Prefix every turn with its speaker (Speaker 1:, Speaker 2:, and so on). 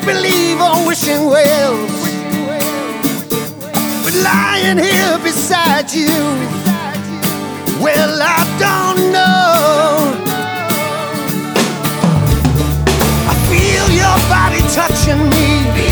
Speaker 1: believe or wishing well, but lying here beside you, well, I don't know. I feel your body touching me.